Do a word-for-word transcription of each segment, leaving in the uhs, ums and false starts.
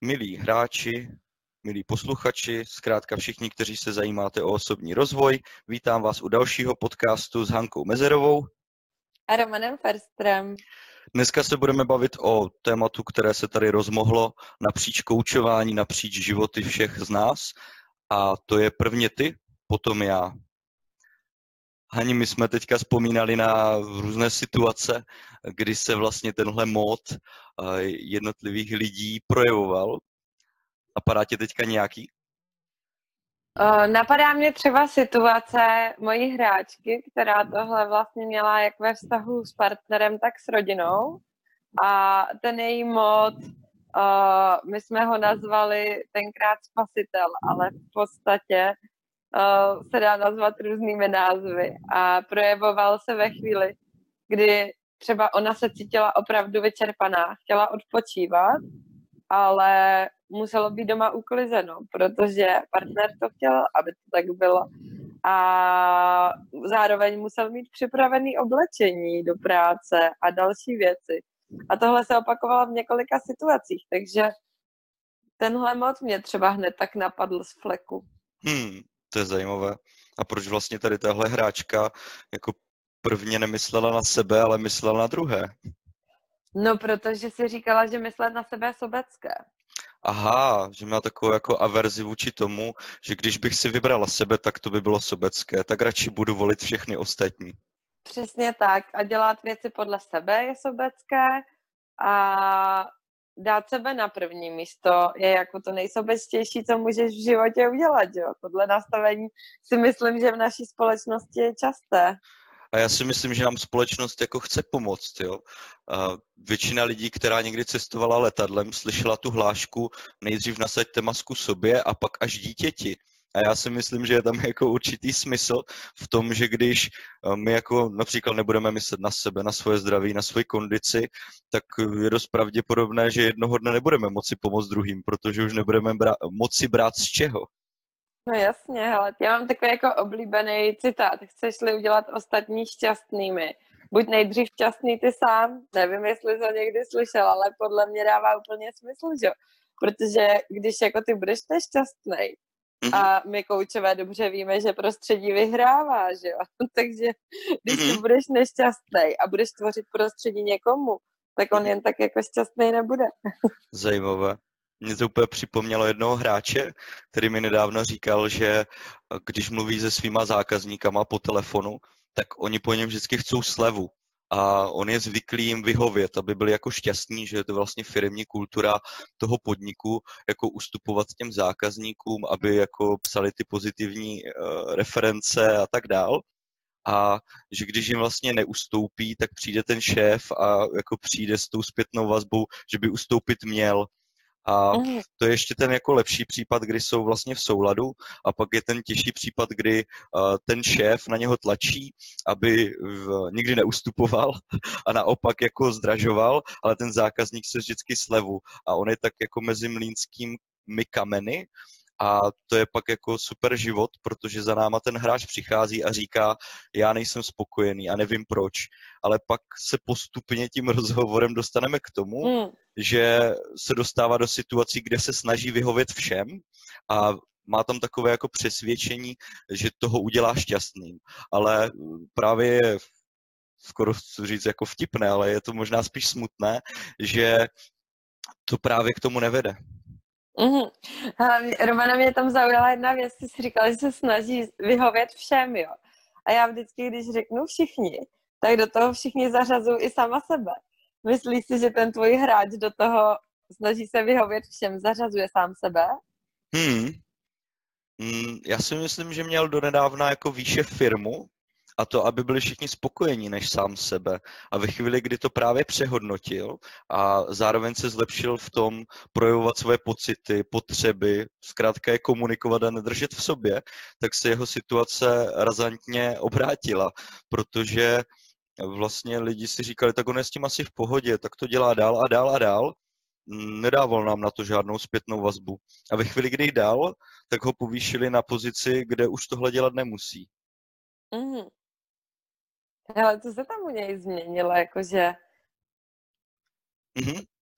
Milí hráči, milí posluchači, zkrátka všichni, kteří se zajímáte o osobní rozvoj, vítám vás u dalšího podcastu s Hankou Mezerovou a Romanem Ferstrem. Dneska se budeme bavit o tématu, které se tady rozmohlo napříč koučování, napříč životy všech z nás, a to je prvně ty, potom já. Hani, my jsme teďka vzpomínali na různé situace, kdy se vlastně tenhle mód jednotlivých lidí projevoval. Napadá tě teďka nějaký? O, napadá mě třeba situace mojí hráčky, která tohle vlastně měla jak ve vztahu s partnerem, tak s rodinou. A ten její mod, o, my jsme ho nazvali tenkrát spasitel, ale v podstatě o, se dá nazvat různými názvy. A projevoval se ve chvíli, kdy třeba ona se cítila opravdu vyčerpaná, chtěla odpočívat, ale muselo být doma uklizeno, protože partner to chtěl, aby to tak bylo. A zároveň musel mít připravený oblečení do práce a další věci. A tohle se opakovalo v několika situacích, takže tenhle mod mě třeba hned tak napadl z fleku. Hmm, to je zajímavé. A proč vlastně tady tahle hráčka jako prvně nemyslela na sebe, ale myslela na druhé? No, protože si říkala, že myslet na sebe je sobecké. Aha, že má takovou jako averzi vůči tomu, že když bych si vybrala sebe, tak to by bylo sobecké, tak radši budu volit všechny ostatní. Přesně tak. A dělat věci podle sebe je sobecké a dát sebe na první místo je jako to nejsobečtější, co můžeš v životě udělat, jo. Tohle nastavení si myslím, že v naší společnosti je časté. A já si myslím, že nám společnost jako chce pomoct, jo. A většina lidí, která někdy cestovala letadlem, slyšela tu hlášku nejdřív nasaďte masku sobě a pak až dítěti. A já si myslím, že je tam jako určitý smysl v tom, že když my jako například nebudeme myslet na sebe, na svoje zdraví, na svoji kondici, tak je dost pravděpodobné, že jednoho dne nebudeme moci pomoct druhým, protože už nebudeme brát, moci brát z čeho. No jasně, ale já mám takový jako oblíbený citát. Chceš-li udělat ostatní šťastnými, buď nejdřív šťastný ty sám, nevím, jestli to někdy slyšel, ale podle mě dává úplně smysl, že jo? Protože když jako ty budeš nešťastnej, a my koučové dobře víme, že prostředí vyhrává, že jo? Takže když ty budeš nešťastnej a budeš tvořit prostředí někomu, tak on jen tak jako šťastnej nebude. Zajímavé. Mě to úplně připomnělo jednoho hráče, který mi nedávno říkal, že když mluví se svýma zákazníkama po telefonu, tak oni po něm vždycky chcou slevu. A on je zvyklý jim vyhovět, aby byli jako šťastní, že je to vlastně firemní kultura toho podniku, jako ustupovat těm zákazníkům, aby jako psali ty pozitivní uh, reference a tak dál. A že když jim vlastně neustoupí, tak přijde ten šéf a jako přijde s tou zpětnou vazbou, že by ustoupit měl. A to je ještě ten jako lepší případ, kdy jsou vlastně v souladu, a pak je ten těžší případ, kdy uh, ten šéf na něho tlačí, aby v, nikdy neustupoval a naopak jako zdražoval, ale ten zákazník se vždycky slevu a on je tak jako mezi mlýnskými kameny. A to je pak jako super život, protože za náma ten hráč přichází a říká, já nejsem spokojený a nevím proč. Ale pak se postupně tím rozhovorem dostaneme k tomu, mm. že se dostává do situací, kde se snaží vyhovět všem a má tam takové jako přesvědčení, že toho udělá šťastným. Ale právě je skoro chci říct jako vtipné, ale je to možná spíš smutné, že to právě k tomu nevede. Mm-hmm. Romana, mě tam zaujala jedna věc, ty jsi říkala, že se snaží vyhovět všem, jo. A já vždycky, když řeknu všichni, tak do toho všichni zařazují i sama sebe. Myslíš si, že ten tvůj hráč do toho snaží se vyhovět všem, zařazuje sám sebe? Hmm. Hmm, já si myslím, že měl donedávna jako výše firmu, a to, aby byli všichni spokojení než sám sebe. A ve chvíli, kdy to právě přehodnotil a zároveň se zlepšil v tom projevovat svoje pocity, potřeby, zkrátka je komunikovat a nedržet v sobě, tak se jeho situace razantně obrátila, protože vlastně lidi si říkali, tak on je s tím asi v pohodě, tak to dělá dál a dál a dál. Nedával nám na to žádnou zpětnou vazbu. A ve chvíli, kdy dal, tak ho povýšili na pozici, kde už tohle dělat nemusí. Mm. Ale co se tam u něj změnilo, jakože? Mm-hmm.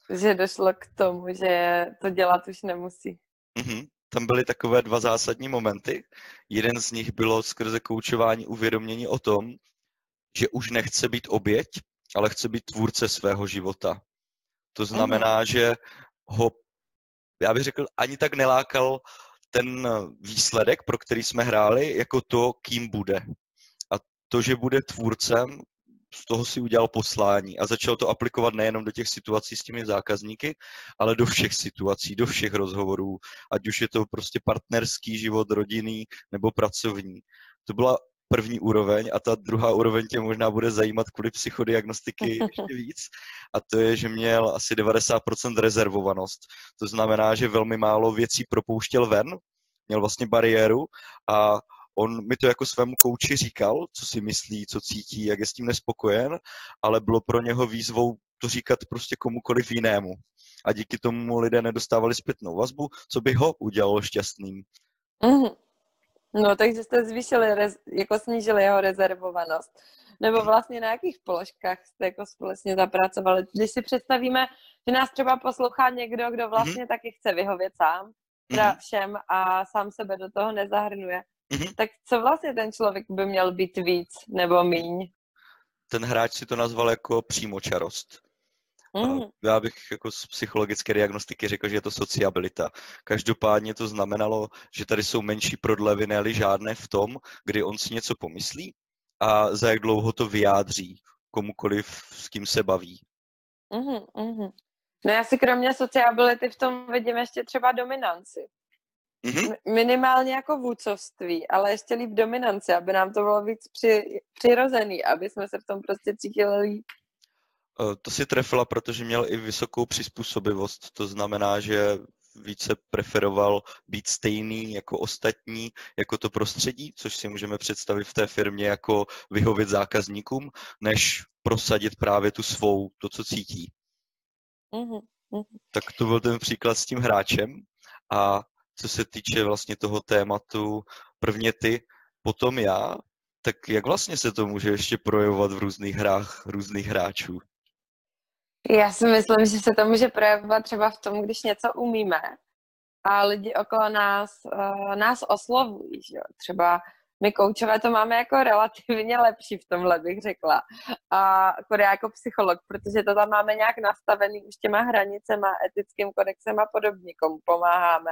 že došlo k tomu, že to dělat už nemusí. Mm-hmm. Tam byly takové dva zásadní momenty. Jeden z nich bylo skrze koučování uvědomění o tom, že už nechce být oběť, ale chce být tvůrce svého života. To znamená, mm-hmm. že ho, já bych řekl, ani tak nelákal ten výsledek, pro který jsme hráli, jako to, kým bude. A to, že bude tvůrcem, z toho si udělal poslání a začal to aplikovat nejenom do těch situací s těmi zákazníky, ale do všech situací, do všech rozhovorů, ať už je to prostě partnerský život, rodinný nebo pracovní. To byla první úroveň a ta druhá úroveň tě možná bude zajímat kvůli psychodiagnostiky ještě víc a to je, že měl asi devadesát procent rezervovanost. To znamená, že velmi málo věcí propouštěl ven, měl vlastně bariéru a on mi to jako svému kouči říkal, co si myslí, co cítí, jak je s tím nespokojen, ale bylo pro něho výzvou to říkat prostě komukoliv jinému. A díky tomu lidé nedostávali zpětnou vazbu, co by ho udělalo šťastným. Mm-hmm. No, takže jste zvýšili, rez, jako snížili jeho rezervovanost. Nebo vlastně na jakých položkách jste jako společně zapracovali? Když si představíme, že nás třeba poslouchá někdo, kdo vlastně mm-hmm. taky chce vyhovět sám, mm-hmm. všem a sám sebe do toho nezahrnuje. Mm-hmm. Tak co vlastně ten člověk by měl být víc nebo míň? Ten hráč si to nazval jako přímočarost. Mm. Já bych jako z psychologické diagnostiky řekl, že je to sociabilita. Každopádně to znamenalo, že tady jsou menší prodlevy, ne-li žádné v tom, kdy on si něco pomyslí a za jak dlouho to vyjádří komukoliv, s kým se baví. Mm-hmm, mm-hmm. No já si kromě sociability v tom vidím ještě třeba dominanci. Mm-hmm. Minimálně jako vůdcovství, ale ještě líp dominanci, aby nám to bylo víc při, přirozený, aby jsme se v tom prostě cítili líp. To si trefila, protože měl i vysokou přizpůsobivost, to znamená, že více preferoval být stejný jako ostatní, jako to prostředí, což si můžeme představit v té firmě jako vyhovět zákazníkům, než prosadit právě tu svou, to, co cítí. Mm-hmm. Tak to byl ten příklad s tím hráčem a co se týče vlastně toho tématu prvně ty, potom já, tak jak vlastně se to může ještě projevovat v různých hrách různých hráčů? Já si myslím, že se to může projevovat třeba v tom, když něco umíme a lidi okolo nás, uh, nás oslovují. Že jo? Třeba my koučové to máme jako relativně lepší v tomhle, bych řekla. A já jako psycholog, protože to tam máme nějak nastavený už těma hranicema, etickým kodexem a podobně, komu pomáháme.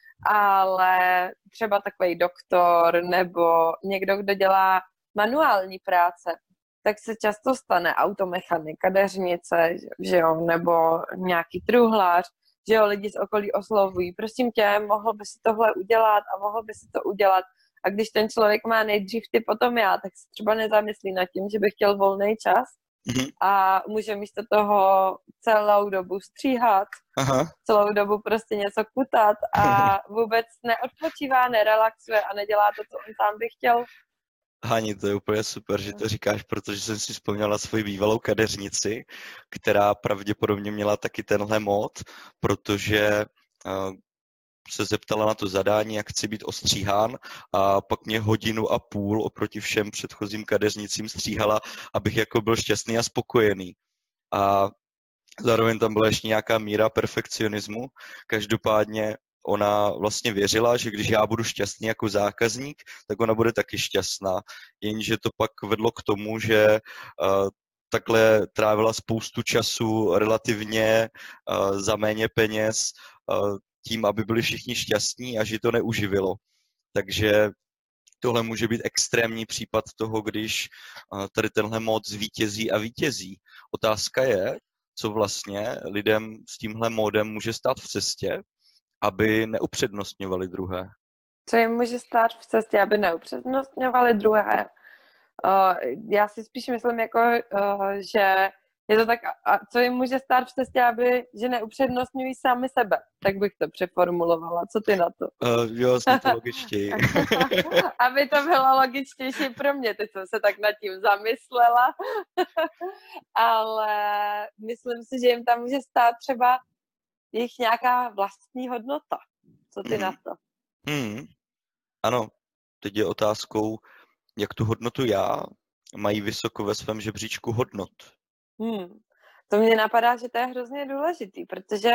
Ale třeba takový doktor nebo někdo, kdo dělá manuální práce, tak se často stane automechanik, kadeřnice, že jo, nebo nějaký truhlář, že jo, lidi z okolí oslovují. Prosím tě, mohl by si tohle udělat a mohl by si to udělat. A když ten člověk má nejdřív ty, potom já, tak se třeba nezamyslí nad tím, že by chtěl volný čas mm-hmm. a může místo toho celou dobu stříhat, aha. celou dobu prostě něco kutat a vůbec neodpočívá, nerelaxuje a nedělá to, co on sám by chtěl. Hani, to je úplně super, že to říkáš, protože jsem si vzpomněla svoji bývalou kadeřnici, která pravděpodobně měla taky tenhle mód, protože uh, se zeptala na to zadání, jak chci být ostříhán a pak mě hodinu a půl oproti všem předchozím kadeřnicím stříhala, abych jako byl šťastný a spokojený. A zároveň tam byla ještě nějaká míra perfekcionismu. Každopádně ona vlastně věřila, že když já budu šťastný jako zákazník, tak ona bude taky šťastná. Jenže to pak vedlo k tomu, že uh, takhle trávila spoustu času relativně uh, za méně peněz uh, tím, aby byli všichni šťastní a že to neuživilo. Takže tohle může být extrémní případ toho, když uh, tady tenhle mód zvítězí a vítězí. Otázka je, co vlastně lidem s tímhle módem může stát v cestě, aby neupřednostňovali druhé. Co jim může stát v cestě, aby neupřednostňovali druhé? Uh, já si spíš myslím, jako, uh, že je to tak, a co jim může stát v cestě, aby, že neupřednostňují sami sebe. Tak bych to přeformulovala. Co ty na to? Uh, jo, jsem to logičtěji. Aby to bylo logičtější pro mě. Teď jsem se tak nad tím zamyslela. Ale myslím si, že jim tam může stát třeba jejich nějaká vlastní hodnota. Co ty hmm. na to? Hmm. Ano, teď je otázkou, jak tu hodnotu já mají vysoko ve svém žebříčku hodnot. Hmm. to mě napadá, že to je hrozně důležitý, protože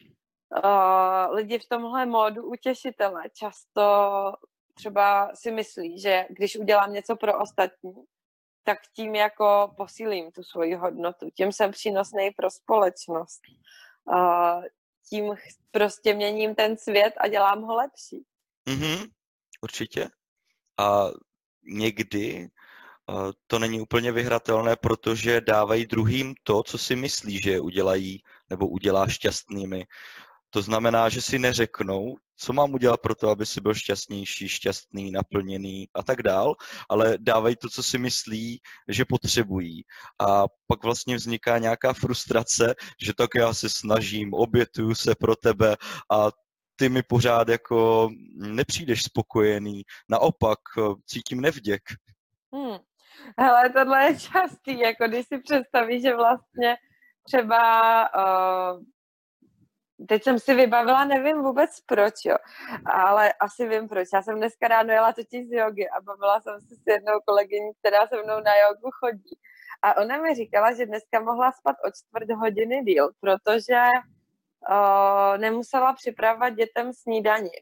uh, lidi v tomhle módu utěšitele často třeba si myslí, že když udělám něco pro ostatní, tak tím jako posílím tu svoji hodnotu. Tím jsem přínosný pro společnost. Uh, tím prostě měním ten svět a dělám ho lepší. Mm-hmm, určitě. A někdy uh, to není úplně vyhratelné, protože dávají druhým to, co si myslí, že je udělají nebo udělá šťastnými. To znamená, že si neřeknou, co mám udělat pro to, aby si byl šťastnější, šťastný, naplněný a tak dál, ale dávají to, co si myslí, že potřebují. A pak vlastně vzniká nějaká frustrace, že tak já se snažím, obětuju se pro tebe a ty mi pořád jako nepřijdeš spokojený, naopak cítím nevděk. Hmm. Hele, tohle je častý, jako když si představíš, že vlastně třeba uh, teď jsem si vybavila, nevím vůbec proč, jo, ale asi vím proč. Já jsem dneska ráno jela totiž z jogy a bavila jsem se s jednou kolegyní, která se mnou na jogu chodí. A ona mi říkala, že dneska mohla spát o čtvrt hodiny díl, protože uh, nemusela připravovat dětem snídani.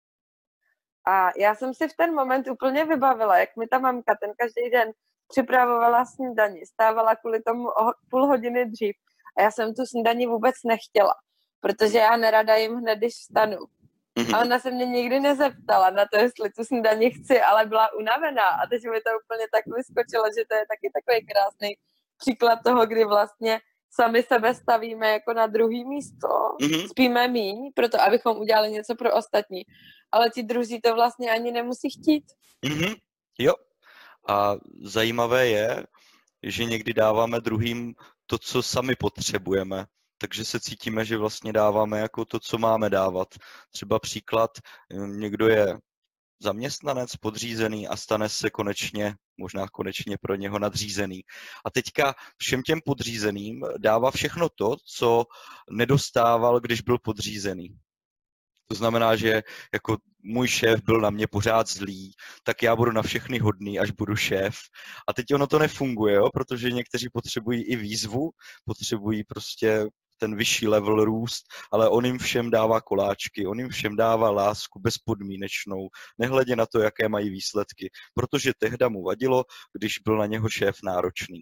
A já jsem si v ten moment úplně vybavila, jak mi ta mamka ten každý den připravovala snídani, stávala kvůli tomu o půl hodiny dřív a já jsem tu snídani vůbec nechtěla, protože já nerada jim hned, když vstanu. A ona se mě nikdy nezeptala na to, jestli tu snídani chci, ale byla unavená a teď mi to úplně tak vyskočilo, že to je taky takový krásný příklad toho, kdy vlastně sami sebe stavíme jako na druhý místo, mm-hmm. spíme míň, proto abychom udělali něco pro ostatní, ale ti druzí to vlastně ani nemusí chtít. Mm-hmm. Jo. A zajímavé je, že někdy dáváme druhým to, co sami potřebujeme. Takže se cítíme, že vlastně dáváme jako to, co máme dávat. Třeba příklad, někdo je zaměstnanec, podřízený a stane se konečně, možná konečně pro něho nadřízený. A teďka všem těm podřízeným dává všechno to, co nedostával, když byl podřízený. To znamená, že jako můj šéf byl na mě pořád zlý, tak já budu na všechny hodný, až budu šéf. A teď ono to nefunguje, jo? Protože někteří potřebují i výzvu, potřebují prostě ten vyšší level růst, ale on jim všem dává koláčky, on jim všem dává lásku bezpodmínečnou, nehledě na to, jaké mají výsledky, protože tehda mu vadilo, když byl na něho šéf náročný.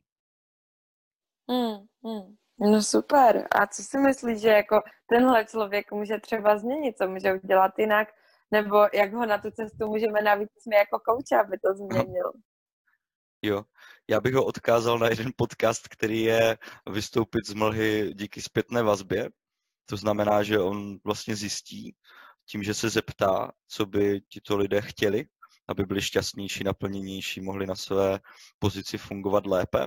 Hmm, hmm. No super. A co si myslíš, že jako tenhle člověk může třeba změnit, co může udělat jinak, nebo jak ho na tu cestu můžeme navíc my jako kouče, aby to změnil? Jo, já bych ho odkázal na jeden podcast, který je Vystoupit z mlhy díky zpětné vazbě. To znamená, že on vlastně zjistí tím, že se zeptá, co by tito lidé chtěli, aby byli šťastnější, naplněnější, mohli na své pozici fungovat lépe.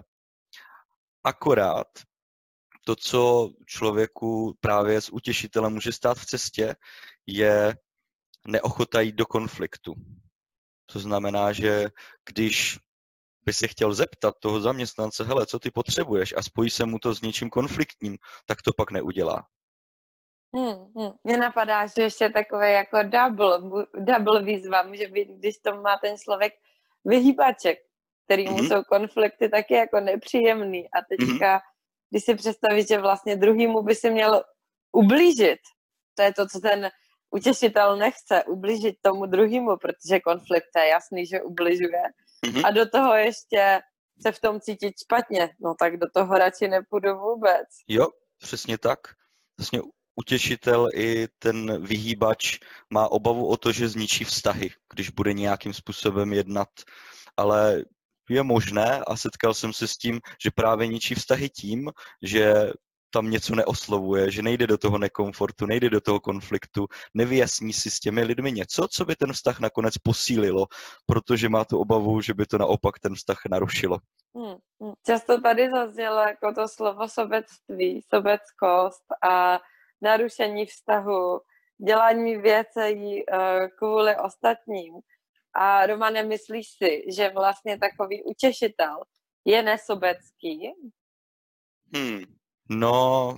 Akorát to, co člověku právě s utěšitelem může stát v cestě, je neochota jít do konfliktu. To znamená, že když by se chtěl zeptat toho zaměstnance, hele, co ty potřebuješ a spojí se mu to s něčím konfliktním, tak to pak neudělá. Hmm, hmm. Mně napadá, že ještě takové jako double, double výzva může být, když to má ten člověk vyhýbaček, kterýmu mm-hmm. jsou konflikty taky jako nepříjemný. A teďka, mm-hmm. když si představíš, že vlastně druhýmu by si měl ublížit, to je to, co ten utěšitel nechce, ublížit tomu druhému, protože konflikt je jasný, že ubližuje. Mm-hmm. A do toho ještě se v tom cítit špatně, no tak do toho radši nepůjdu vůbec. Jo, přesně tak. Vlastně utěšitel i ten vyhýbač má obavu o to, že zničí vztahy, když bude nějakým způsobem jednat. Ale je možné, a setkal jsem se s tím, že právě ničí vztahy tím, že tam něco neoslovuje, že nejde do toho nekomfortu, nejde do toho konfliktu, nevyjasní si s těmi lidmi něco, co by ten vztah nakonec posílilo, protože má tu obavu, že by to naopak ten vztah narušilo. Hmm, hmm. Často tady zaznělo jako to slovo sobectví, sobeckost a narušení vztahu, dělání věcí uh, kvůli ostatním. A Romane, myslíš si, že vlastně takový utěšitel je nesobecký? Hmm. No,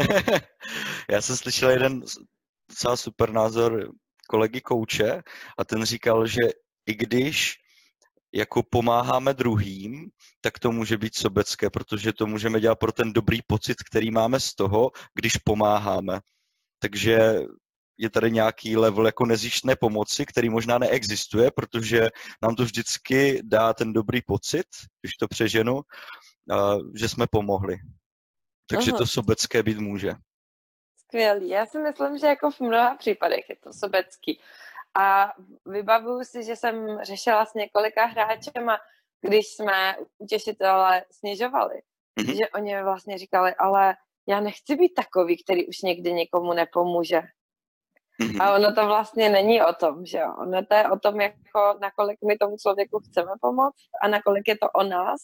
já jsem slyšel jeden docela super názor kolegy kouče a ten říkal, že i když jako pomáháme druhým, tak to může být sobecké, protože to můžeme dělat pro ten dobrý pocit, který máme z toho, když pomáháme. Takže je tady nějaký level jako nezištné pomoci, který možná neexistuje, protože nám to vždycky dá ten dobrý pocit, když to přeženu, že jsme pomohli. Takže to sobecké být může. Skvělý. Já si myslím, že jako v mnoha případech je to sobecký. A vybavuju si, že jsem řešila s několika hráčema, když jsme utěšitele snižovali, mm-hmm. že oni vlastně říkali, ale já nechci být takový, který už někdy nikomu nepomůže. Mm-hmm. A ono to vlastně není o tom, že jo. Ono to je o tom, jako nakolik my tomu člověku chceme pomoct a nakolik je to o nás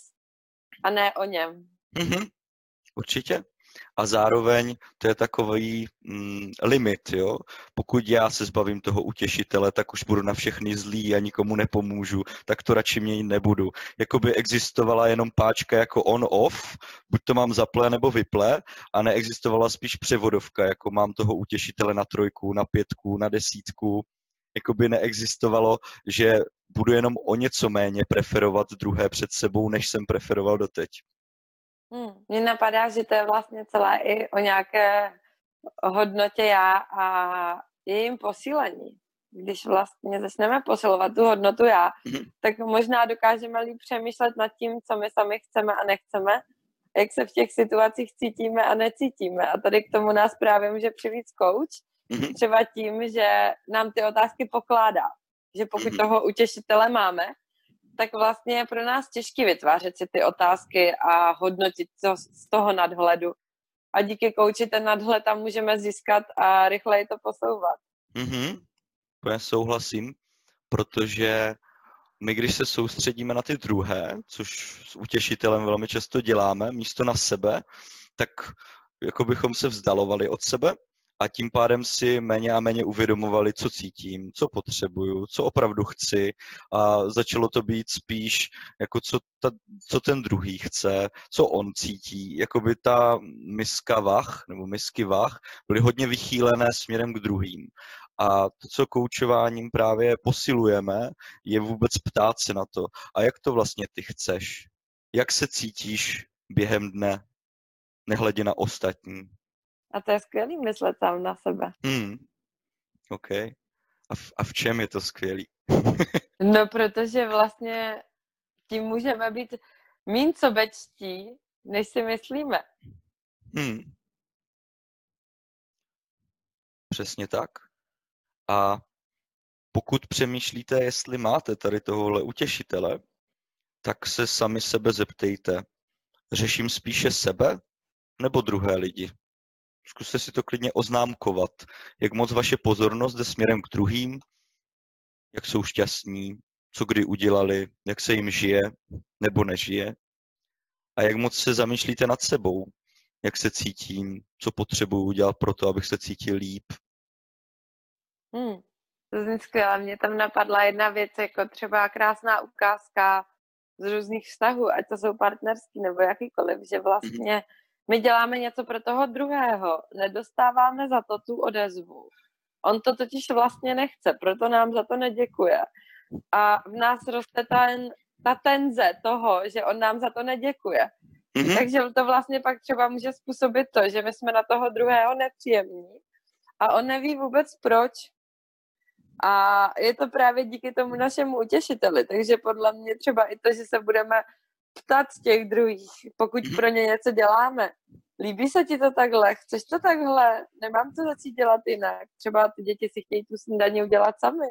a ne o něm. Mm-hmm. Určitě. A zároveň to je takový mm, limit, jo. Pokud já se zbavím toho utěšitele, tak už budu na všechny zlý a nikomu nepomůžu, tak to radši měnit nebudu. Jakoby existovala jenom páčka jako on-off, buď to mám zaple nebo vyple, a neexistovala spíš převodovka, jako mám toho utěšitele na trojku, na pětku, na desítku. Jakoby neexistovalo, že budu jenom o něco méně preferovat druhé před sebou, než jsem preferoval doteď. Hmm. Mně napadá, že to je vlastně celé i o nějaké hodnotě já a jejím posílení. Když vlastně začneme posilovat tu hodnotu já, mm-hmm. tak možná dokážeme líp přemýšlet nad tím, co my sami chceme a nechceme, jak se v těch situacích cítíme a necítíme. A tady k tomu nás právě může přivít coach, mm-hmm. třeba tím, že nám ty otázky pokládá. Že pokud mm-hmm. toho utěšitele máme, tak vlastně je pro nás těžké vytvářet si ty otázky a hodnotit to z toho nadhledu. A díky kouči ten nadhled tam můžeme získat a rychleji to posouvat. Mhm, já souhlasím, protože my, když se soustředíme na ty druhé, což s utěšitelem velmi často děláme, místo na sebe, tak jako bychom se vzdalovali od sebe a tím pádem si méně a méně uvědomovali, co cítím, co potřebuju, co opravdu chci, a začalo to být spíš jako co, ta, co ten druhý chce, co on cítí. Jakoby ta miska vah, nebo misky vah byly hodně vychýlené směrem k druhým. A to, co koučováním právě posilujeme, je vůbec ptát se na to, a jak to vlastně ty chceš? Jak se cítíš během dne, nehledě na ostatní? A to je skvělý myslet sám na sebe. Hmm. OK. A v, a v čem je to skvělý? No, protože vlastně tím můžeme být míň sobečtí, než si myslíme. Hmm. Přesně tak. A pokud přemýšlíte, jestli máte tady tohohle utěšitele, tak se sami sebe zeptejte. Řeším spíše sebe nebo druhé lidi? Zkuste si to klidně oznámkovat, jak moc vaše pozornost jde směrem k druhým, jak jsou šťastní, co kdy udělali, jak se jim žije nebo nežije, a jak moc se zamýšlíte nad sebou, jak se cítím, co potřebuju udělat pro to, abych se cítil líp. Hmm, to zní skvěle. Mě tam napadla jedna věc, jako třeba krásná ukázka z různých vztahů, ať to jsou partnerský nebo jakýkoliv, že vlastně my děláme něco pro toho druhého, nedostáváme za to tu odezvu. On to totiž vlastně nechce, proto nám za to neděkuje. A v nás roste ten, ta tenze toho, že on nám za to neděkuje. Mm-hmm. Takže to vlastně pak třeba může způsobit to, že my jsme na toho druhého nepříjemní a on neví vůbec proč. A je to právě díky tomu našemu utěšiteli. Takže podle mě třeba i to, že se budeme ptat těch druhých, pokud pro ně něco děláme. Líbí se ti to takhle? Chceš to takhle? Nemám to začít dělat jinak. Třeba ty děti si chtějí tu snídaní udělat sami.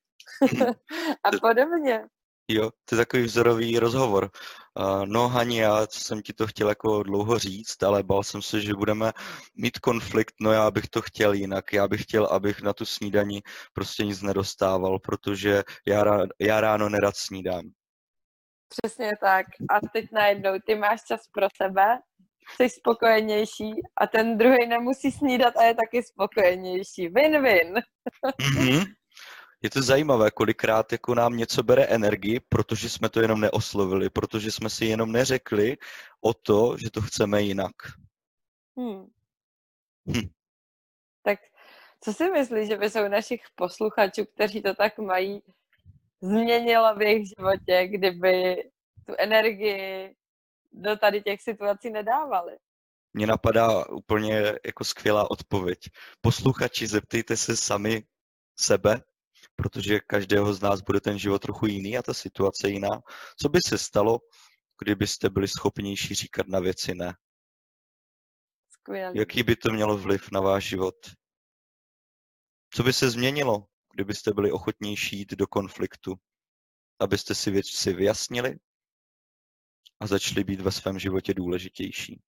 A podobně. Jo, to je takový vzorový rozhovor. Uh, no Hani, já jsem ti to chtěl jako dlouho říct, ale bál jsem se, že budeme mít konflikt, no já bych to chtěl jinak. Já bych chtěl, abych na tu snídani prostě nic nedostával, protože já, rá, já ráno nerad snídám. Přesně tak. A teď najednou ty máš čas pro sebe, jsi spokojenější a ten druhý nemusí snídat a je taky spokojenější. Win-win. Mm-hmm. Je to zajímavé, kolikrát jako nám něco bere energii, protože jsme to jenom neoslovili, protože jsme si jenom neřekli o to, že to chceme jinak. Hmm. Hm. Tak co si myslíš, že by jsou našich posluchačů, kteří to tak mají, změnilo v jejich životě, kdyby tu energii do tady těch situací nedávali? Mně napadá úplně jako skvělá odpověď. Posluchači, zeptejte se sami sebe, protože každého z nás bude ten život trochu jiný a ta situace jiná. Co by se stalo, kdybyste byli schopnější říkat na věci ne? Skvělý. Jaký by to mělo vliv na váš život? Co by se změnilo, kdybyste byli ochotnější jít do konfliktu? Abyste si věci vyjasnili a začali být ve svém životě důležitější.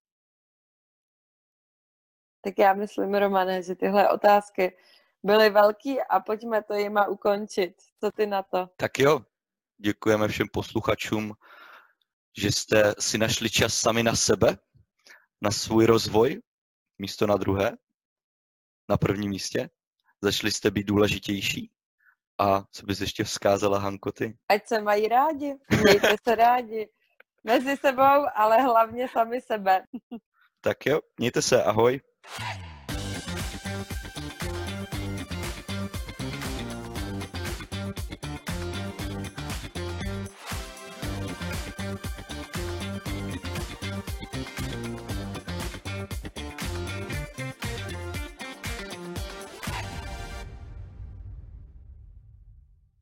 Tak já myslím, Romane, že tyhle otázky byly velký a pojďme to jima ukončit. Co ty na to? Tak jo, děkujeme všem posluchačům, že jste si našli čas sami na sebe, na svůj rozvoj, místo na druhé, na prvním místě. Začali jste být důležitější. A co bys ještě vzkázala, Hanko, ty? Ať se mají rádi, mějte se rádi. Mezi sebou, ale hlavně sami sebe. Tak jo, mějte se, ahoj.